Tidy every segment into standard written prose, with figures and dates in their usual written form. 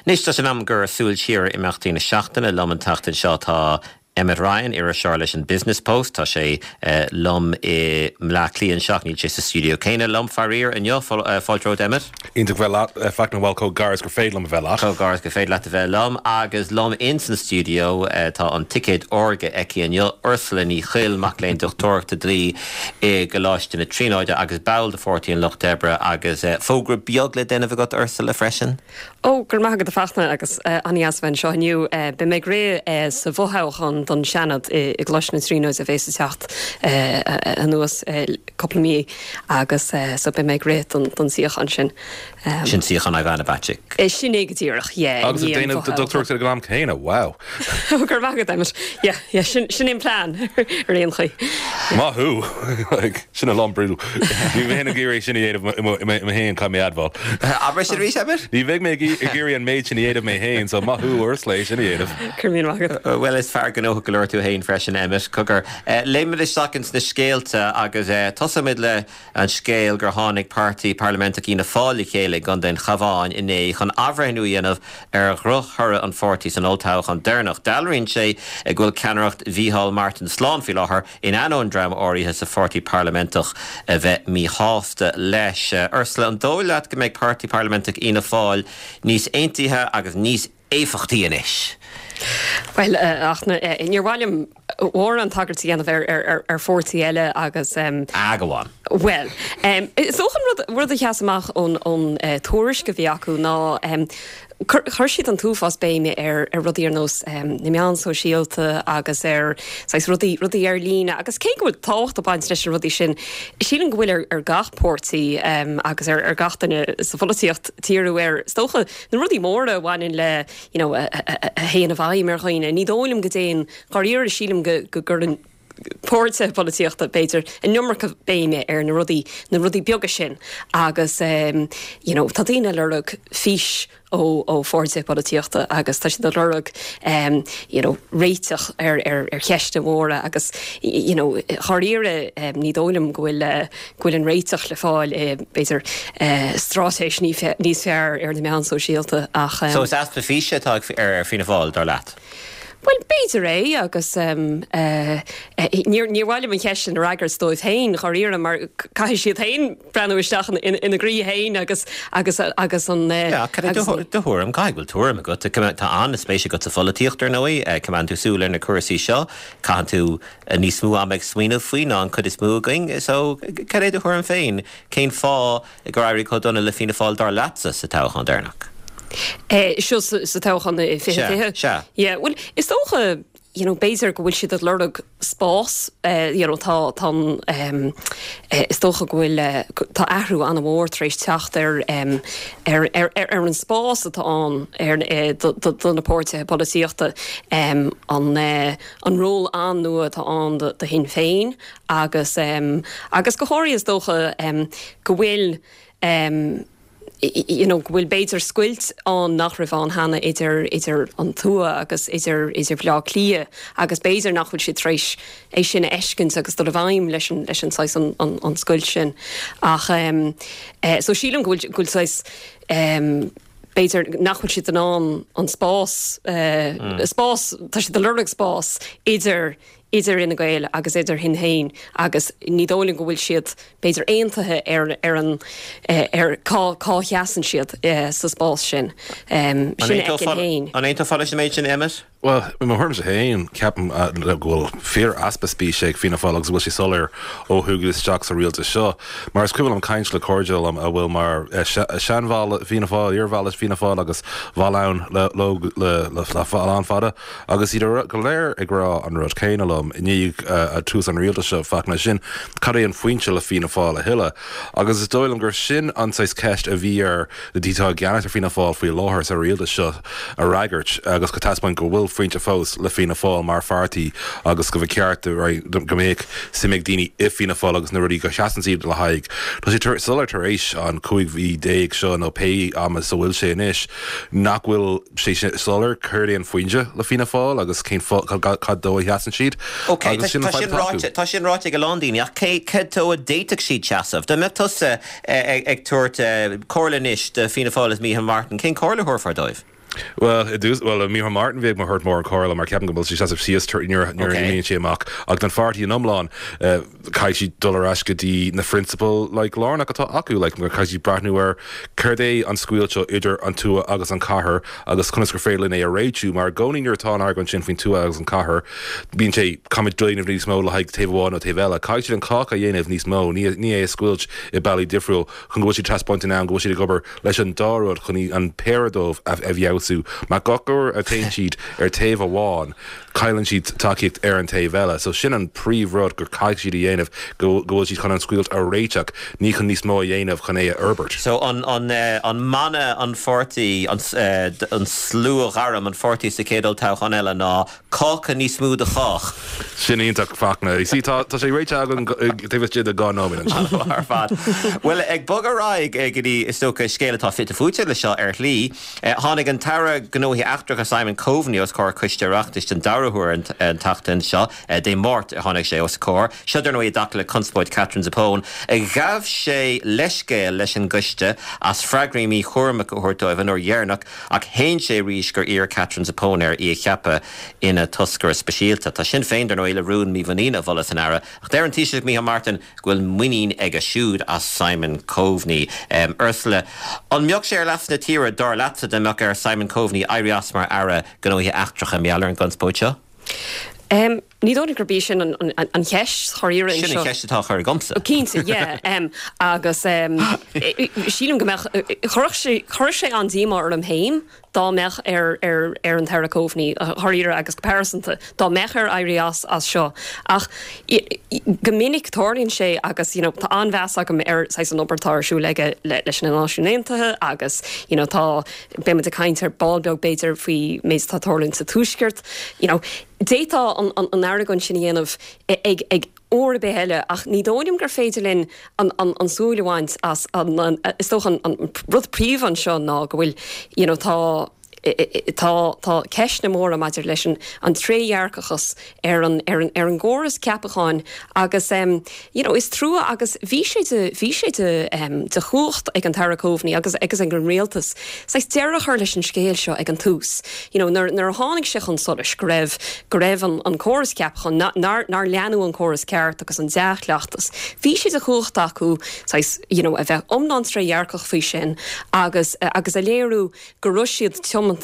Nis tá sin am gur súil siar imeachtaí na seachtainna lom an tachtain seo tá Emmett Ryan ar a searlis an Business Post tá sé lom I mlá clion seach níl sé sa studio céine lom farír an jo fáilród Emmett. Ínta bhfuil feach na bhil có garas gur féad lom a bheith có garas gur féad le a bheith lom agus lom in san studio tá an ticket orga eici an jo Ursula ní chill mac léon dochtúirta dlí I go láiste na trínáide agus bail de 14 Loch Debre agus fógra beag le déanamh got Ursula freisin. Ó gur maigad a fachna agus anías bhain seo aniu be mé gré sa bhthechan don seanad I glas na trínáid a bhééis techt an nuas coppla mí agus so be mé gré don siochan sin. Sin siochan a bhena batic. Sin éigetíireach, agus déanamh do doctor a glam chéine, wow. Gur maigad aimas, sin in plán ar réon chuí. Mathú, sin a lom brúdú. Ní bhéna géirí sin éadmh mé héin cai mé adbháil. Aber sin rís eber? Ní bheith mé géirí an méid sin éadmh mé héin, so mathú Ursula sin éadmh. Cumíon maigad. Well is fear go nócha go leir tú héin freisin Emmett cogur. Léimiid is sacins na scéalta agus tosamid le an scéal gur tháinig pártaí parlamentach ína fáil chéile gan den chaváin iné chun abhrainú dhéanamh ar ghruth thura an fortí san oltáach an dearnach. Dalríonn sé ghfuil ceannaireacht Víhall Martin Slán fi láthair in anón drama áirithe sa fortí parlamentach a bheith mí hásta leis. Ursula an dóilead go méid pártaí parlamentach ína fáil níos aontaithe agus níos éifachtaí inis. Well, in your volume, war an tagartí anamh ar fortí eile agus Agaháin. Well, sochan rud a cheasamach ón tuairis go bhí acu ná chuir siad an túfás béime ar rudí ar nós na meán sosiálta agus rudí ar lína agus cé go bhfuil tácht a baint leis rudí sin sílan gohfuil ar gach pórtaí agus ar gachtainna sa folaíocht tíú ar stocha na rudí mórda bhhain le a héana a bhaim mar chuoine ní dólim go déon choíir a sílam go gur pórte políochta beidir an nummer go béime ar na rudí beaga sin agus tá daine lerug fís ó fórte políochta agus tá si do lerug réiteach ar cheiste móra agus choíire ní dólim gohfuil an réiteach le fáil beidir strátéis níos fearr ar na meán sosiálta ach. So is aspa físe tá ar fina fáil dar leat? Well, beidir agus níorhhaile an cheistin ar agur dóibh hain choíire mar cai siad hain breanúisteach ina grí hain agus an thuairm caighfuil tuairm go tá an spéise go sa folaíochttar nóí cumán tú súil ar na cuasaí seo caian tú níos smú ambeid smuoineh faoin an chud is smú going so cad é do thuairm féin cén fá gur éirí chu donna le fina fáil dar leatsa sa táchan dearnach. Seo sa táchan fithe? Yeah, well, is tócha béidir go bhfuil siad a lerug spás is tócha gohfuil tá ahrú an bhór éis techt ar an spás atá an na pórte políochta an ról an nua tá an de hin féin agus go háirí is tócha go bhfuil bhfuil béidir scuilt an nach raibh an hana idir an tua agus idir bhlá clia agus béidir nach bhfuil si tréis é sin eiscint agus do a bhaim leis an sais an scuilt sin ach so sílan gúil sais béidir nach bhfuil si an spás spás tá si de lerug spás idir ina gael agus idir hin hain agus ní dóling go bhfuil siad béidir aontathe ar cá cheasan siad sa spás sin sin hain. An éonta fáil sin méid sin Emmett? Well, my harms hain capan gohfuil fear aspaspí sé fina fálagus bhfuil si solir ó thugus teach a rialta seo. Mar is cuiil an caiint le cordial a bhfuil mar seanháil fina fáil, iarháil fina fáil agus bháilán le fáil an fada agus idir go léir ag rá an rud céine lom ní a tús an rialta seo fachna sin cadé an foiointe le fina fáil a hiile. Agus is dóilm gur sin anáis ceist a bhí ar de dítá geanachtar fina fáil faoi láthir sa rialta seo a raigart agus go taspain go bhfuil foiointe fós le fina fáil mar fartaí agus go bh ceartta go méid simig daoine if fina fáil agus na rudí go seaan siad le haig. Tá sé solar tar éis an 5 seo nó pe amas sa bhfuil sé inis nach bhfuil sé solar chuirdaí an foiointe le fina fáil agus cén dó heasan siad. Okay, tá sin ráite go Londíine ach cé tó a déiteach siad seasamh. Tá me tusa ag tuairt cólanis de fina fáil is Mícheál Martin cén cóla thuirfar dóibh? Well, Micheál Martin bheag mar hurt mór an chola mar ceapan go bhfuil si síos níor sé amach ag den fartaí an omláin cai si dulrás go dtí na principal like lárna atá acu like mar cai si brathnú ar chuir an scuilte idir an tua agus an cathair agus chunas gur félinn é a réitiú mar gcóíar tá argan sin fin tua agus an cathair bíonn sé cumid dlíanamh níos mó le haig taobháin ó taobhile cai si an cácha dhéanamh níos mó ní é scuilt i bailí difriúil chun go si traspoint ná go si gobar leis an dáród chun an péradómh a bheabhsú má gachar a tain siad ar taobh amháin cailann siad takeíocht ar an taobhile so sin an príomhród gur caiig siad a dhéanamh go bhfuil siad chun an scuilt a réiteach ní chun níos mó a dhéanamh chun é a Herbert. So an mana an 40 an slú garam an 40 sa cédal táchan eile ná cácha ní smúd a chách. Sin ionach fachna. Sí tá sé réite agan taobh siad a gá nómin ar fad. Well ag bog a raig go dtí is tócha scéalatá fit a fúte le seo ar lí tháinig an tara gnóthaí eachtrach a Simon Coveney os cór cuisteachtas den darathúir an tachtain seo dé mórt a tháinig sé os cór. Seidir nó i dacha le conspóid Catherine Zapone. Gabh sé leiscéil leis an guiste as freagraimí chuirmach ó thuirtóibh an ó dhearnach ach héin sé rís gur ír Catherine Zapone ar í cheappa ina tuscar speisialta. Tá sin féidir nó ile rún mí bhanína bholas an ara. Ach déir an tíiseach Micheál Martin ghfuil muoín ag a siúd as Simon Coveney. Ursula, an meoch sé ar lefna tíre dar leta de meoch ar Simon Coveney airí as mar ara gnóthaí eachtracha meallar an gunspóide? Ní dóna gur bí sin an cheist choíire sin cheistetá chuir gomsa. Cínta, agus sílim gomeach chuir sé an díma ar am héim dá mech ar an Tara Coveney choíire agus comparisonta dá mech ar airías as seo. Ach gomininic tórlíonn sé agus tá anmheas agam ar an obertáirsú leis na náisiúnéantathe agus tá béime a caiint ar ballbeag béidir faoi méid tá tórlinn sa túisceart. Détá an airgann sin dhéanamh ag óra béheile ach ní dóim gur féidirlinn an súlaháint as is tóch an rud príomh an seo ná go bhfuil tá ceis na mór a maidir leis an tréhearcachas ar an ggóras ceapacháin agus is trua agus bhí sé de chuacht ag an Tara Coveney agus an gur réaltas sais dearach chuir leis an scéal seo ag an tús. Nar tháinig se an solis go raibh an choras ceapachan nar leanú an choras ceart agus an deachleachtas. Bhí sé de chuacht acu a bheith omná tréhearcach faoi sin agus a léirú go ruisiad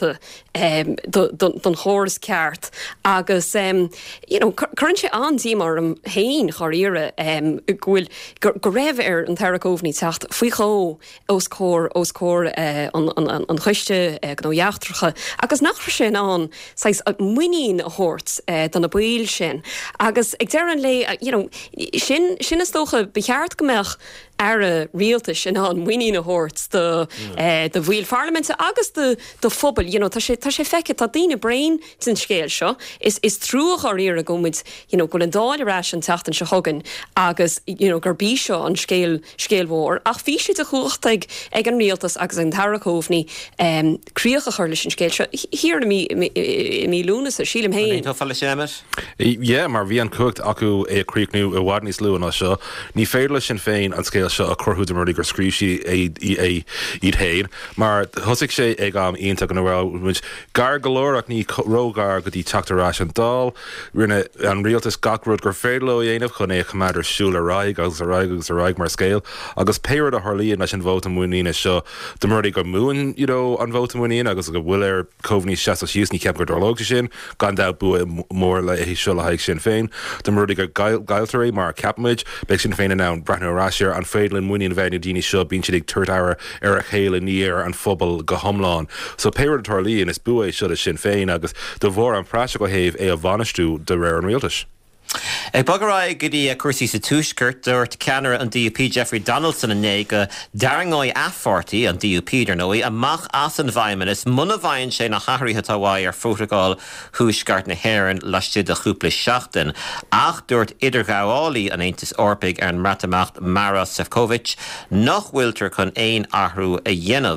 don chóras ceart agus chuann sé andí mar am héin choíire ghfuil go raibh ar an Tara Coveney techt faoi cho os cór an chuiste gnóheachtracha agus nachra sin an sais muoín a hort don na buil sin agus ag dear an lei sin is tócha becheart gomeach ar a rialtas sin an muoín a hort de bhil parlamente agus de phobal tá sé feice tá daoine brain sin scéal seo is trúach ar íar a gomid go an dáilerás an teachtain se thugan agus gur bí seo an scéalmhór ach bhí siad a chuacht ag an rialtas agus an Tara Coveney críocha chuir leis an scéal seo hir mí lúnas a sílim héin. Tá fall sémar? Ié, mar bhí an cuacht acu é críicnú a bhhad níos luúan seo ní féidir sin féin an scéal seo a chorthú de mardaí gur scríbsí iad héin mar thosaigh sé ag am ionta an bhfuil gar golóach ní rógar go dtí teachtarrás an dal rinne an rialtas gacrúd gur féadló dhéanamh chun é chumaidir siúla raig agus a raig mar scéal agus péir a tharlíonn leis an bhóta muoína seo de mardaí go múin an bhóta muoína agus go bhfuil ar Coveney se síos ní ceap gur dorlóga sin gan da bu mór le é seo le haig sin féin de mardaí gur gailtarí mar capmuid beag sin féin ná brathnóráisiir an féadlann muoín bheith na daoine seo bíonn siad ag tuairtara ar a chéile níor an phobal go thomláin so péir Tarlíon is bué seo a sin féin agus do bhór an práise go héh é a bhanistú de réir an rialtas. Ag bagará go dtí a cuasaí sa túisceart dúirt ceannaire an DUP Jeffrey Donaldson in go dearangáid affortaí an DUP ar nóí amach as an bhaimman is muna bhain sé na chathríthe táhaid ar fótagáil thuisceart na hÉireann leistíad a chúpla seachtain ach dúirt idirghabhálaí an Aontas Orpaig ar an mratamacht Mara Sefcovic nach bhfuiltar chun éon athrú a dhéanamh.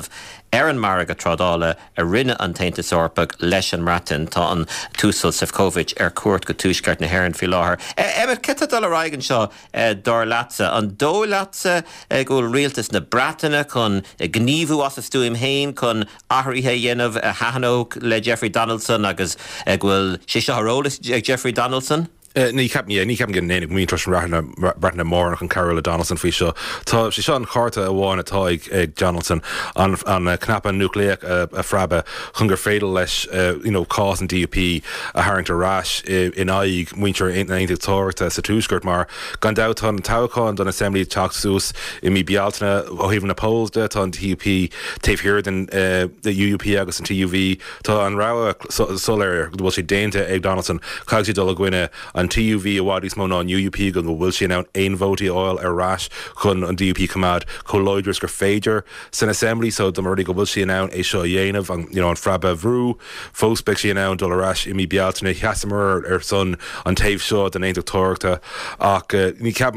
Erin Marga Trodála a rinne an tainte sorpag leis an ratin tá an túsal Sefcovic cuat go túisgart na Heran fi láthair. Emmet ceta dal a raigan seo dar latsa an dó latsa gúil rialtas na Bratainna chun gníomhú as stúim hain chun ahrithe dhéanamh a hahanóg le Jeffrey Donaldson agus gúil sé seo rólas Jeffrey Donaldson? Ní cap gan nénig mí tros ratna mór an Carol Donaldson fi seo. Tá sé seo an charta a bháin atá ag Donaldson an knappa nucléach a frabbe chun gur féidir leis cás an DUP a haingta rás in aig muintear eintig tóirta sa túsgurt mar gan dátá an tááin don Assembly Teachsús I mí bealtainna ó híomh na polls de tá an DUP taobh hirir den the UUP agus an TUV tá an rá solir bhfuil sé déinte ag Donaldson caig sé dul a gcuine an TUV a wadis mó an UUP go bhfuil sé ná ein vótaí oil ar rás chun an DUP cumad choláidras gur féidir san Assembly so do marí go bhfuil sé ná é seo dhéanamh an frabbe bhrú fóspeic sé ná dul arás I mí bealtainna cheasamar ar son an taobh seo den éintach tóirta ach ní cap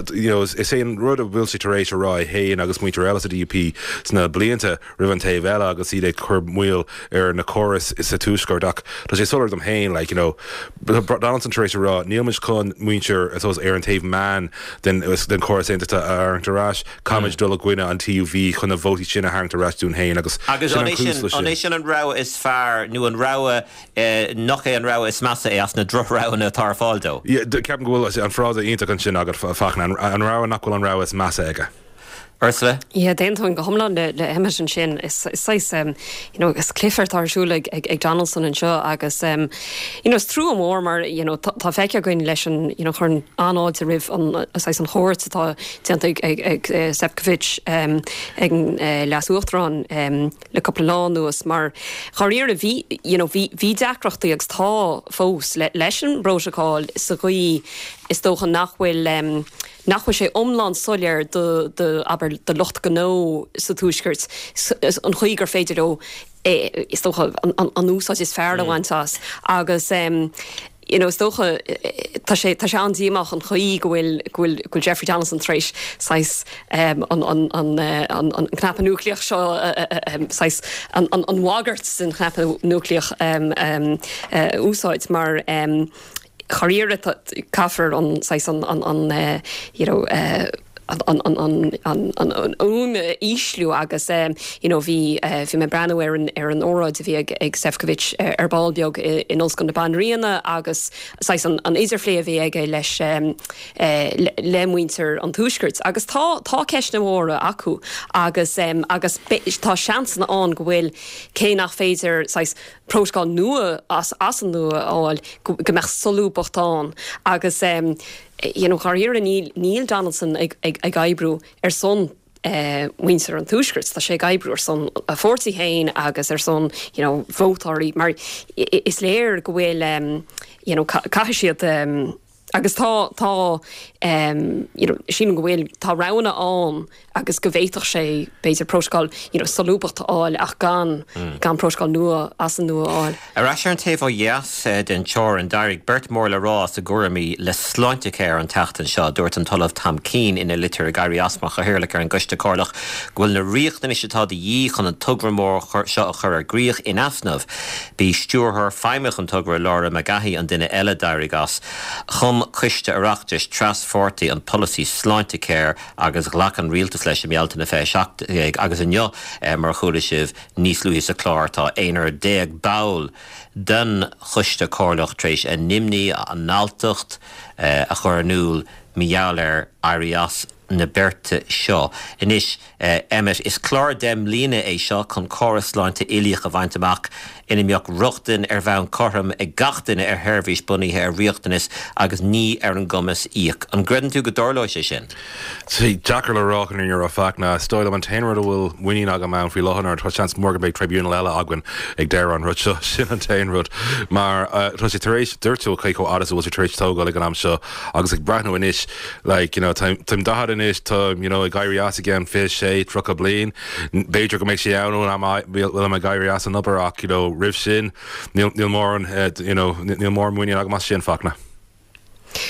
is é an rud a bhfuil sé taréis rá héin agus muintear eile a DUP sna blianta rih an taobh eile agus iad chur muil ar na choras is a túsgurt ach tá sé solar dom héin Donaldson taréis rá níl chun muintear as ar an taobh man den choras éanta ar an tarrás cáid dul a gcuine an TUV chun a bhótaí sin a haingta rás dún héin agus an sin an rá is fearr nu an rá nach é an rá is massa é as na drorá na tar fáildó. Ceapan gohfuil an frád a ionach an sin agad fachan an rá nachhfuil an rá is massa aige. Ursula? Yeah, déantáin go thomlan le Emerson sin is Clifford tarsúla ag Donaldson an seo agus is trú mór mar tá feice goin leis an chun anáid a rih an chóirt atá déanta ag Sefcovic ag leasúachtarán le coppla nuas mar choíir a bhí deacrochtaí agus tá fós leis an broseáil sa chuí is dóchan nachhfuil sé omland solir aber de locht gó sa túskirts an chuigur féidir ó is toch an úsá is fearlehaintás agus stocha tá sé andíach an chuí gohfuil Jeffrey Donaldson treéis an knappa núcleach seo an wagart sin knappa núcleach úsáid mar choíire caafar an ún ísliú agus bhí me breanhar ar an óráid a bhí ag Sefcovic ar ballbeag in oscon na banríanana agus an idirlé a bhí ag leis lemuinter an túisgurt agus tá ceis na móra acu agus tá seansan an go bhfuil cé nach féidir próscáil nua as an nua áil go meach solú bochtán agus choíir a Neil Donaldson ag gaibbrú ar son winter an túisgurt tá sé gaibbrú ar son a 40 hain agus ar son vótáirí mar is léir go bhfuil cai siad agus tá sin go bhfuil tá rana an agus go bhhéiteach sé beidir próscáil salúbacht áil ach gan próscáil nua as an nua áil. Ará sé an taobh dheas den teir an dairigh Bert mór le rá a goramí le sláinte céir an teachtain seo dúirt an talamh Tam Cín ina litir a gairí asmach a thuirla ar an guiste cálach ghfuil na riachtain is atá dhí chun an tugra mór seo a chur ar gríoch in asnamh bí stúrthir feimimech an tugra lára a gaithí an duine eile dairigh as chum chuiste arachtas tras fortaí an policy sláinte céir agus ghlach an rialtas leis sem mealtainna fé seach agus an mar chuúla sibh níos luí sa chlár tá éonar 10 bail den chuiste cálach tréis a nimní an náltacht a chur núl miall arias na berte seo. Inis Emmet is chlár dem lína é seo chun choras láinte ilíoch a bhainteach ina mbeoch ruchtain ar bhean chorm ag gachtain ar hervís buníthe ar riachtanis agus ní ar an gomas íoc. An gredan tú go dorlóis sé sin? Sí, Jackar le ráchan in ar fach na stoil an tainrad bhfuil winning agam an fhí láhanar tá chance morgan beag tribunal eile agan ag deir an rud seo sin an tainrad mar tá sé taréis dúirtú caiico adas bhfuil sé taréis tógáil ag an am seo agus ag brathnú inis time dahad inis tá ag gairí as again fish sé tro a blian beidir go méid sé anú bhfuil am a gairí as an upach rih sin níl mór níl mór muine agus mas sin fachna.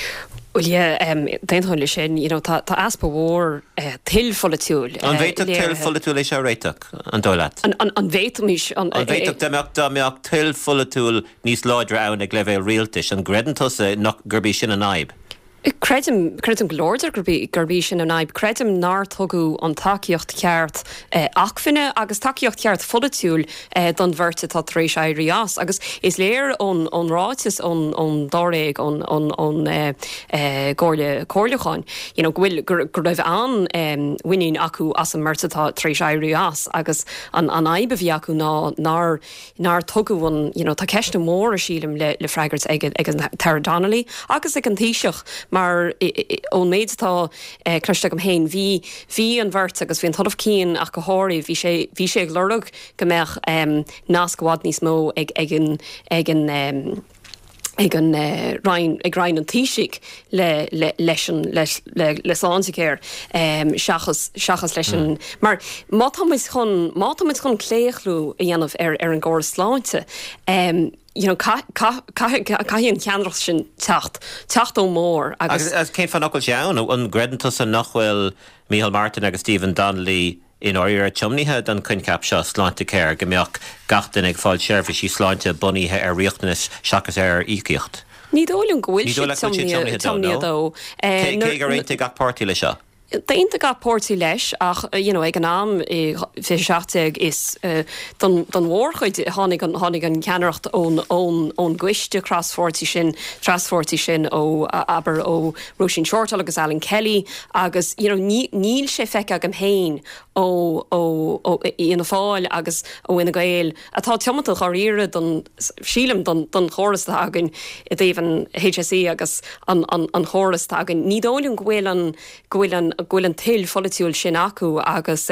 Well, déinthain le sin, tá aspa mhór tilfola túil. An bhéiteach tilfola túil é réiteach an dólaat. An bhéitamís An bhéiteach dámeach tilfola túil níos láidre ann ag leibhéil rialtais an gredantas nach gurbí sin an aib. Credim glóidir gurbí sin an aib, credim ná tugu an takeíocht ceart achfinne agus takeíocht ceart folatúil don bhirrte tá rééis éirí as, agus is léir an ráitis an dáréig an cóirleáin. Bhfuil gur raibh an winine acu as an mirtatá rééis éirí as, agus an aib a bhí acu ná tugu an tá ceiste mór a sílim le freigart ag an Tara Donnelly, agus ag an tíiseach mar ón méid tá cruiste go héin hí an bhirt agus bhíon tholamh cín ach go háirí bhí sé ag lorug go meach nás gohád níos mó ag rein an tíisiigh le sánsicéir seachas leis an... Mar má táid chun cléichlú a dhéanamh ar an ggóir sláinte. Caihíonn ceanrach sin techt ó mór. Agus cén fan ocail teann an gredantas an nachhfuil Micheál Martin agus Stephen Donnelly in áir chumníthe don chuncap seo sláinte céir go mbeadh gachtain ag fáil seirbhís í sláinte buníthe ar riachtanas seachas ar ícíocht. Ní dóilm gohfuil tomní dó. Cé gur réinte gach pártí lei seo? Dainte ga pórtí leis ach ag an am fi seahteag is don mhórchuid hánig an ceannacht ón gcuiste trasfortí sin ó aber ó Roisin Shortall agus Alan Kelly agus níl sé feice an héin ó ina fáil agus ó ina gael atá teamata choíire don sílim don chórasta agin i dhéhan HSE agus an chórasta agin ní dóilm gohfuil an til folitiúil sin acu agus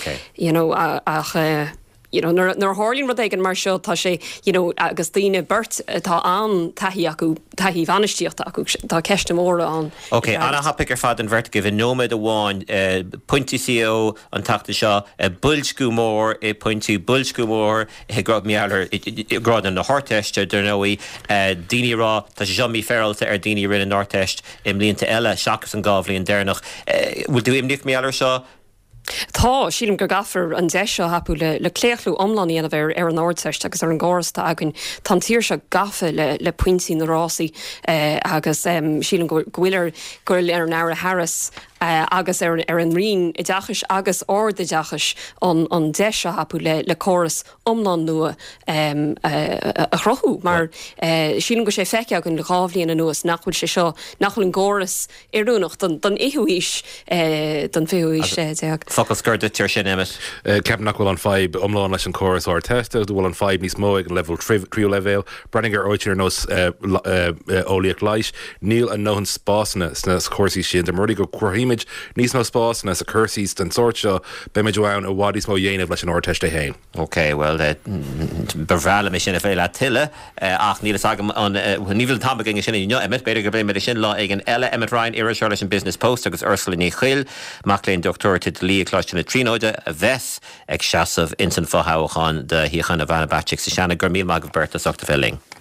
nar hálín rud éigen mar seo tá sé agus daoine burt tá an taí acu taí bhanistíocht acu tá ceiste móra an. Ok, anna hapig ar fad an bhirt go bhí nóméid amháin pointí CO an tata seo builscú mór i pointí builscú mór i grad meallar grád an na háteiste der nóí daoine rá tá sé Jean-Mi Ferralta ar daoine rinne náteist im líonta eile seachas an gábhlaíon déirnach. Bhfuil tú imníoch meallar seo? Tá sílim go gafar an deisio hapú le cléichlú omlaní ana bhéir ar an áirteist agus ar an ggóirsta agin tá tíir se gafe le puintí na rásaí agus sílim gohfuilir goil ar an ára Harris agus ar an rion I dachas agus ár de dachas an deisio hapú le choras omlan nua a chrothú mar sílim go sé feice agin le gábhlíon an nuas nachhfuil sé seo nachhfuil an ggóras iarúnach don ihuíis don fiúis deag. Focail scoir de tíir sin Emmet. Ceap nach bhfuil an feib omláin leis an choras áir testa, bhfuil an feib níos mó ag an level tríú levéil, Brenninger oitir nós óliaach leiis, níl an nóhan spásna sna chósaí sin, de murí go cuaimid níos mó spásna sa cursís den sort seo be méid bhhain a bhádís mó dhéanamh leis an áirteiste héin. Ok, well, bevrála mé sin a féile tiile ach nílas agam an níbhil tambagin sin inne Emmet, beidir go bléim sin lá ag an eile Emmet Ryan ar leis an Business Post agus Ursula ní Chill, Maclean Doctor lí cláistena tríóide a bheits ag seasamh insan fóthachán de híchan a bhana baiteach sa seanna gur míl mag berta soachta felling.